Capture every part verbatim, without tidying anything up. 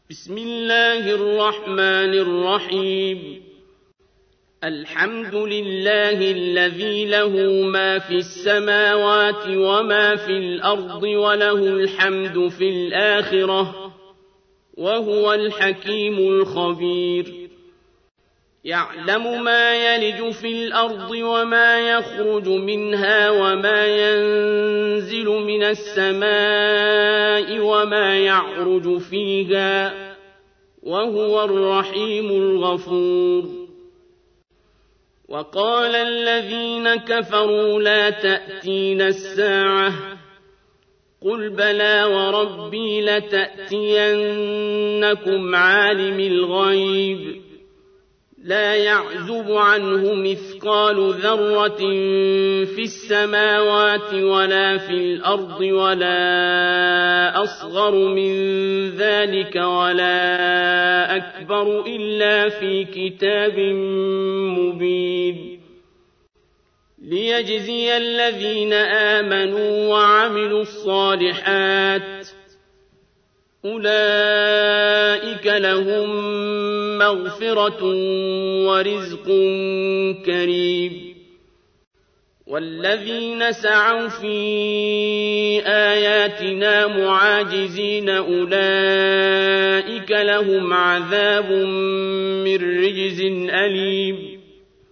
بسم الله الرحمن الرحيم. الحمد لله الذي له ما في السماوات وما في الأرض وله الحمد في الآخرة وهو الحكيم الخبير. يعلم ما يلج في الأرض وما يخرج منها وما ينزل من السماء وما يعرج فيها وهو الرحيم الغفور. وقال الذين كفروا لا تأتينا الساعة قل بلى وربي لتأتينكم عالم الغيب لا يعزب عنه مثقال ذرة في السماوات ولا في الأرض ولا أصغر من ذلك ولا أكبر إلا في كتاب مبين. ليجزي الذين آمنوا وعملوا الصالحات أولئك لهم مغفرة ورزق كريم. والذين سعوا في آياتنا معاجزين أولئك لهم عذاب من رجز أليم.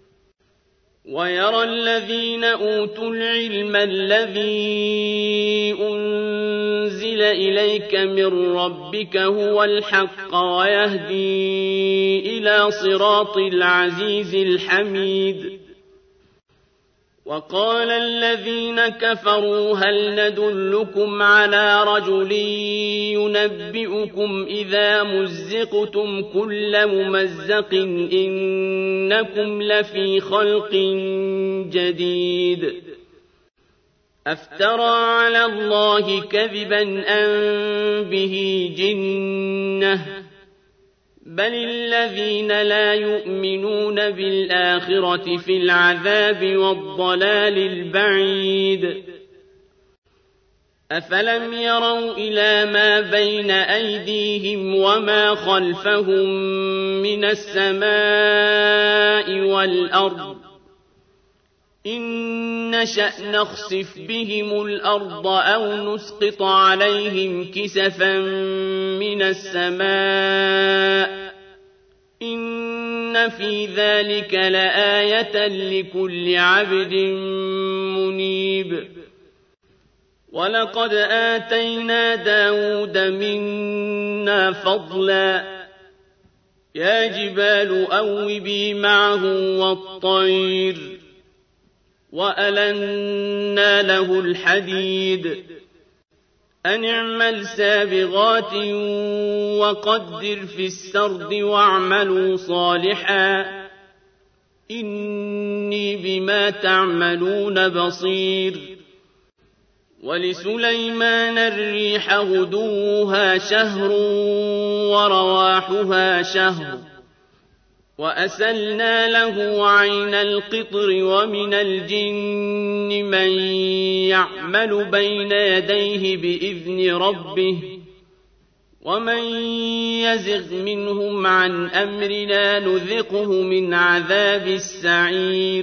ويرى الذين أوتوا العلم الذي أنزل إليك من ربك هو الحق ويهدي إلى صراط العزيز الحميد. وقال الذين كفروا هل ندلكم على رجل ينبئكم إذا مزقتم كل ممزق إنكم لفي خلق جديد. أفترى على الله كذبا أم به جنة بل الذين لا يؤمنون بالآخرة في العذاب والضلال البعيد. أفلم يروا إلى ما بين أيديهم وما خلفهم من السماء والأرض إن نشأ نخسف بهم الأرض أو نسقط عليهم كسفا من السماء إن في ذلك لآية لكل عبد منيب. ولقد آتينا داود منا فضلا يا جبال أوبي معه والطير وألنا له الحديد أن اعمل سابغات وقدر في السرد واعملوا صالحا إني بما تعملون بصير. ولسليمان الريح غدوها شهر ورواحها شهر وأسلنا له عين القطر ومن الجن من يعمل بين يديه بإذن ربه ومن يزغ منهم عن أمرنا نذقه من عذاب السعير.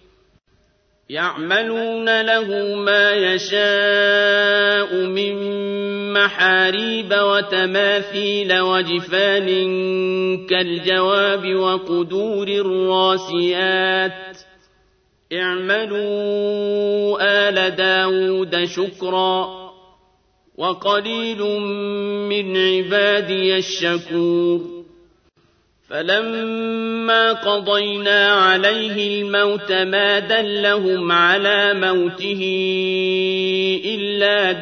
يعملون له ما يشاء من محاريب وتماثيل وجفان كالجواب وقدور الراسيات اعملوا آل داود شكرا وقليل من عبادي الشكور. فلما قضينا عليه الموت ما دلهم على موته إلا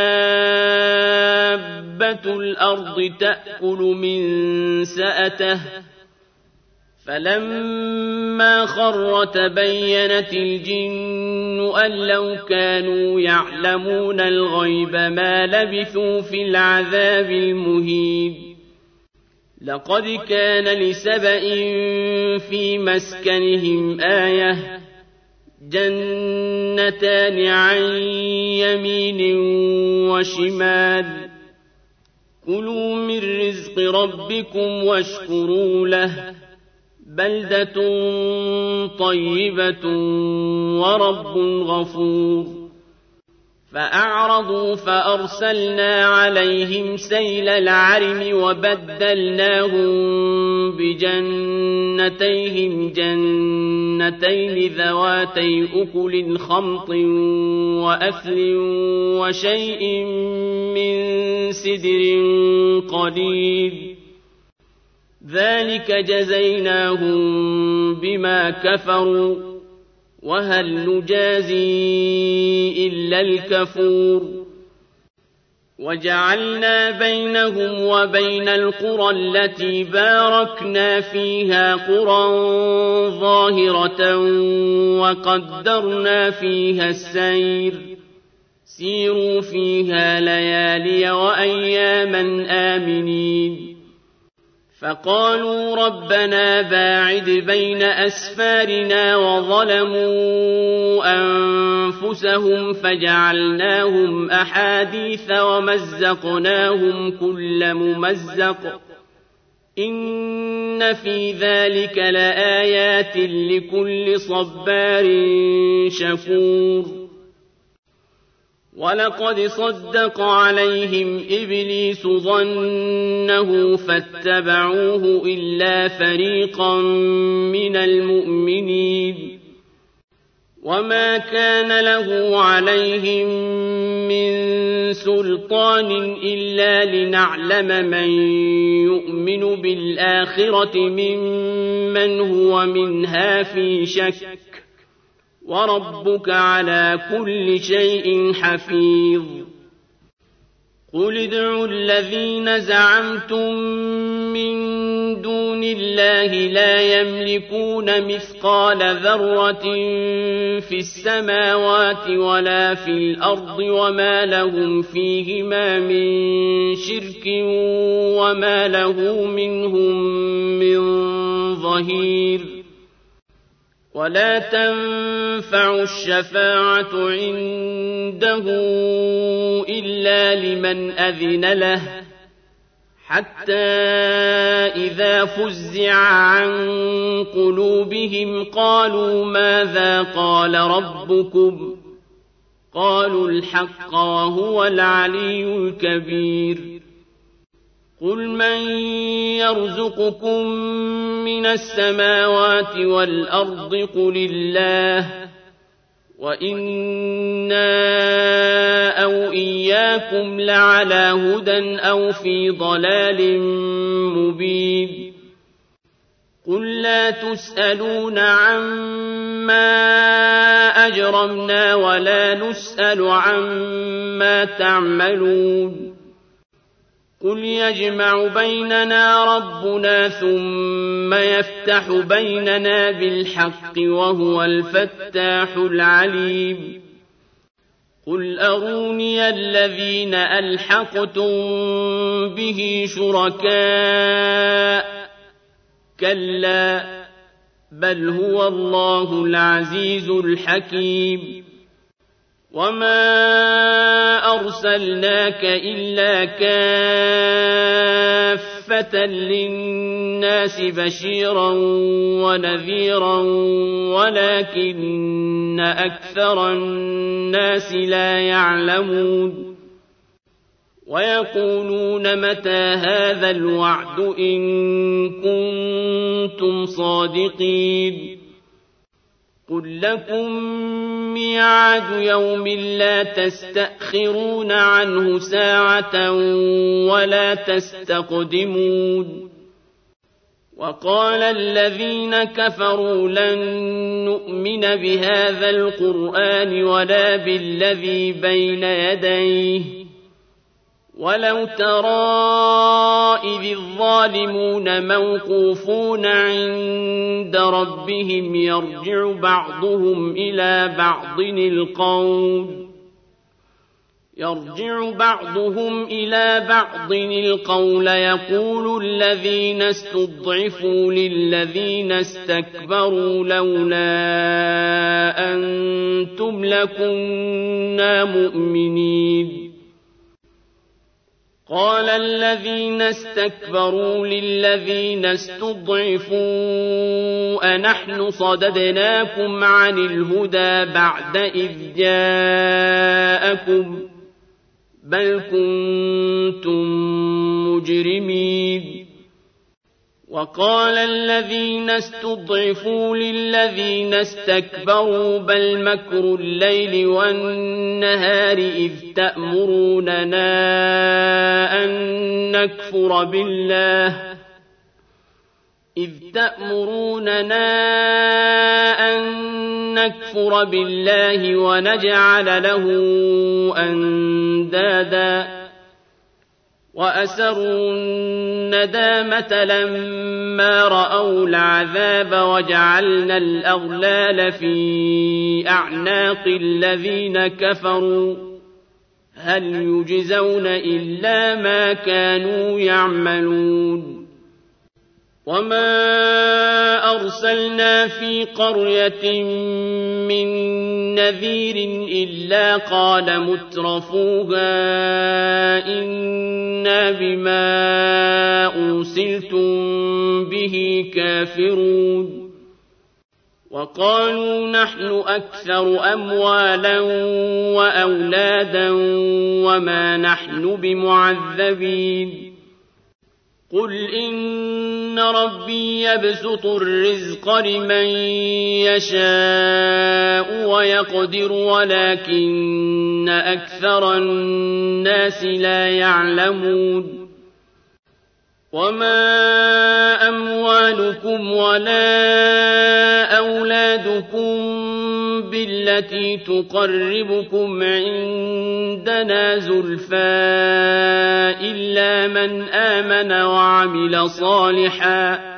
دابة الأرض تأكل من سأته فلما خر تبينت الجن أن لو كانوا يعلمون الغيب ما لبثوا في العذاب المهين. لقد كان لسبإ في مسكنهم آية جنتان عن يمين وشمال كلوا من رزق ربكم واشكروا له بلدة طيبة ورب غفور فأعرضوا فأرسلنا عليهم سيل العرم وبدلناهم بجنتيهم جنتين ذواتي أكل خمط وأثل وشيء من سدر قليل ذلك جزيناهم بما كفروا وهل نجازي إلا الكفور وجعلنا بينهم وبين القرى التي باركنا فيها قرى ظاهرة وقدرنا فيها السير سيروا فيها ليالي وأياما آمنين فقالوا ربنا باعد بين أسفارنا وظلموا أنفسهم فجعلناهم أحاديث ومزقناهم كل ممزق إن في ذلك لآيات لكل صبار شكور ولقد صدق عليهم إبليس ظنه فاتبعوه إلا فريقا من المؤمنين وما كان له عليهم من سلطان إلا لنعلم من يؤمن بالآخرة ممن هو منها في شك وربك على كل شيء حفيظ قل ادعوا الذين زعمتم من دون الله لا يملكون مثقال ذرة في السماوات ولا في الأرض وما لهم فيهما من شرك وما له منهم من ظهير ولا تنفع الشفاعة عنده إلا لمن أذن له حتى إذا فزع عن قلوبهم قالوا ماذا قال ربكم قالوا الحق وهو العلي الكبير قل من يرزقكم من السماوات والأرض قل الله وإنا أو إياكم لعلى هدى أو في ضلال مبين قل لا تسألون عما أجرمنا ولا نسأل عما تعملون قل يجمع بيننا ربنا ثم يفتح بيننا بالحق وهو الفتاح العليم قل أروني الذين ألحقتم به شركاء كلا بل هو الله العزيز الحكيم وما أرسلناك إلا كافة للناس بشيرا ونذيرا ولكن أكثر الناس لا يعلمون ويقولون متى هذا الوعد إن كنتم صادقين قل لكم ميعاد يوم لا تستأخرون عنه ساعة ولا تستقدمون وقال الذين كفروا لن نؤمن بهذا القرآن ولا بالذي بين يديه ولو ترى إذ الظالمون موقوفون عند ربهم يرجع بعضهم إلى بعض القول يرجع بعضهم إلى بعض القول يقول الذين استضعفوا للذين استكبروا لولا أنتم لكنا مؤمنين قال الذين استكبروا للذين استضعفوا أنحن صددناكم عن الهدى بعد إذ جاءكم بل كنتم مجرمين وقال الذين استضعفوا للذين استكبروا بل مكر الليل والنهار إذ تأمروننا أن نكفر بالله إذ تأمروننا أن نكفر بالله ونجعل له أندادا وأسروا الندامة لما رأوا العذاب وجعلنا الأغلال في أعناق الذين كفروا هل يجزون إلا ما كانوا يعملون وما أرسلنا في قرية من نذير إلا قال مترفوها إنا بما أرسلتم به كافرون وقالوا نحن أكثر أموالا وأولادا وما نحن بمعذبين قل إن ربي يبسط الرزق لمن يشاء ويقدر ولكن أكثر الناس لا يعلمون وما أموالكم ولا أولادكم بالتي تقربكم عندنا زلفى إلا من آمن وعمل صالحا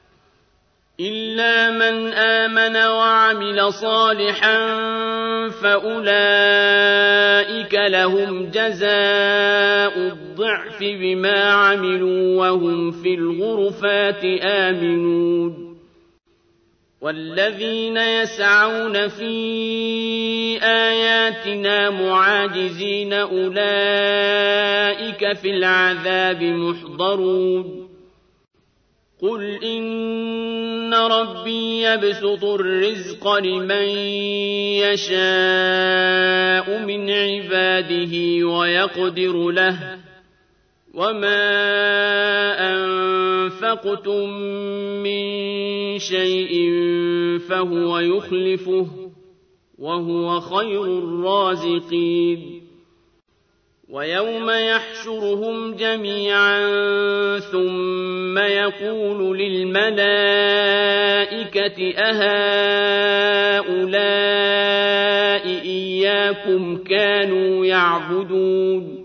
إلا من آمن وعمل صالحا فأولئك لهم جزاء الضعف بما عملوا وهم في الغرفات آمنون والذين يسعون في آياتنا معاجزين أولئك في العذاب محضرون قل إن ربي يبسط الرزق لمن يشاء من عباده ويقدر له وما أنفقتم من شيء فهو يخلفه وهو خير الرازقين ويوم يحشرهم جميعا ثم يقول للملائكة أهؤلاء إياكم كانوا يعبدون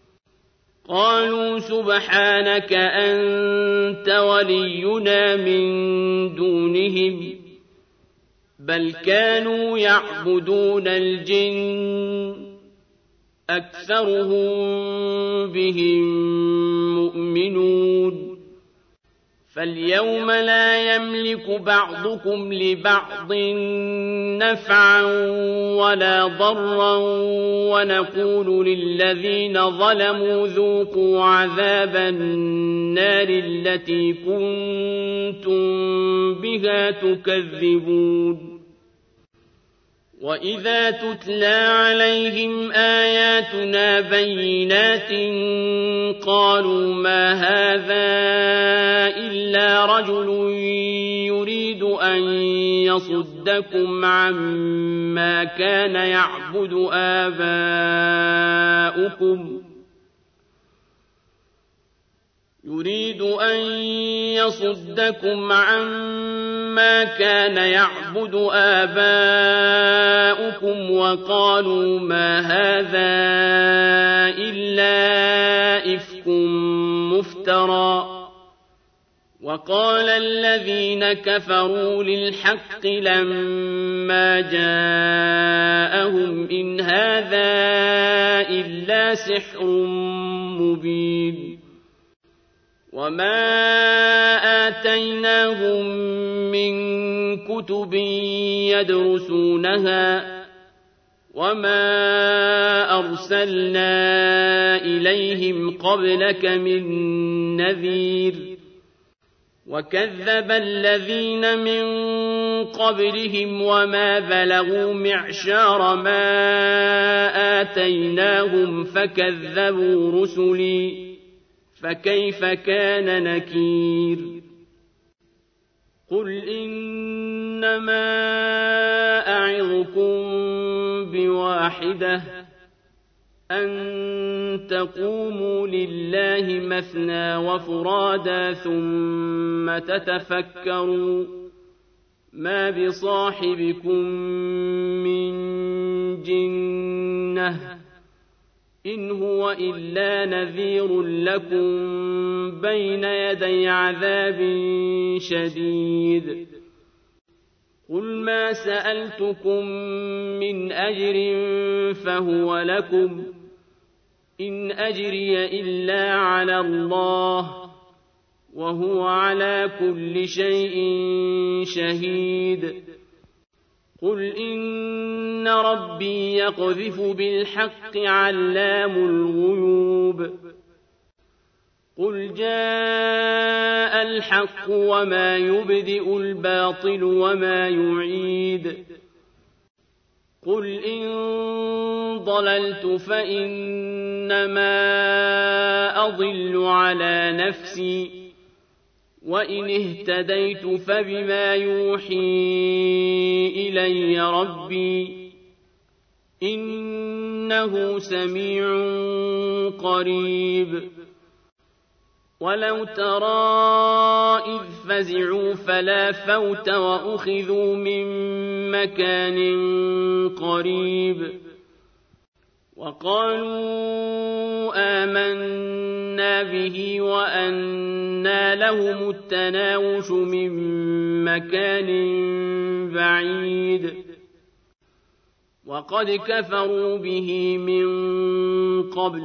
قالوا سبحانك أنت ولينا من دونهم بل كانوا يعبدون الجن أكثرهم بهم مؤمنون فاليوم لا يملك بعضكم لبعض نفعا ولا ضرا ونقول للذين ظلموا ذوقوا عذاب النار التي كنتم بها تكذبون وإذا تتلى عليهم آياتنا بينات قالوا ما هذا إلا رجل يريد أن يصدكم عما كان يعبد آباؤكم يريد أن يصدكم عما كان يعبد آباؤكم وقالوا ما هذا إلا إفك مفترى وقال الذين كفروا للحق لما جاءهم إن هذا إلا سحر مبين وما آتيناهم من كتب يدرسونها وما أرسلنا إليهم قبلك من نذير وكذب الذين من قبلهم وما بلغوا معشار ما آتيناهم فكذبوا رسلي فكيف كان نكير قل إنما أعظكم بواحدة أن تقوموا لله مثنى وفرادا ثم تتفكروا ما بصاحبكم من جنة إن هو إلا نذير لكم بين يدي عذاب شديد قل ما سألتكم من أجر فهو لكم إن أجري إلا على الله وهو على كل شيء شهيد قل إن ربي يقذف بالحق علام الغيوب قل جاء الحق وما يبدئ الباطل وما يعيد قل إن ضللت فإنما أضل على نفسي وإن اهتديت فبما يوحي إلي ربي إنه سميع قريب ولو ترى إذ فزعوا فلا فوت وأخذوا من مكان قريب وقالوا آمنا به وأنى لهم التناوش من مكان بعيد وقد كفروا به من قبل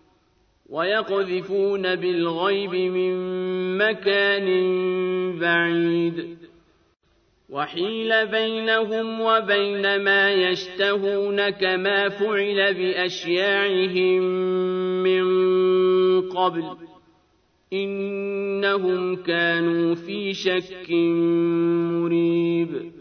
ويقذفون بالغيب من مكان بعيد وحيل بينهم وبين ما يشتهون كما فعل بأشياعهم من قبل إنهم كانوا في شك مريب